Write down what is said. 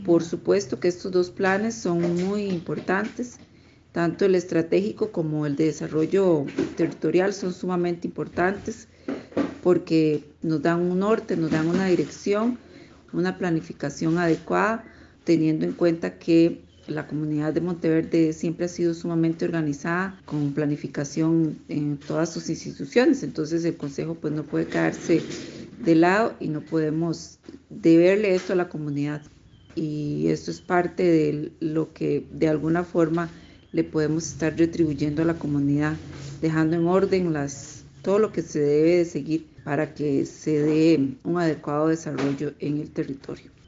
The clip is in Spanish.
Por supuesto que estos dos planes son muy importantes, tanto el estratégico como el de desarrollo territorial son sumamente importantes porque nos dan un norte, nos dan una dirección, una planificación adecuada, teniendo en cuenta que la comunidad de Monteverde siempre ha sido sumamente organizada, con planificación en todas sus instituciones, entonces el Consejo pues no puede quedarse de lado y no podemos deberle esto a la comunidad. Y esto es parte de lo que de alguna forma le podemos estar retribuyendo a la comunidad, dejando en orden todo lo que se debe de seguir para que se dé un adecuado desarrollo en el territorio.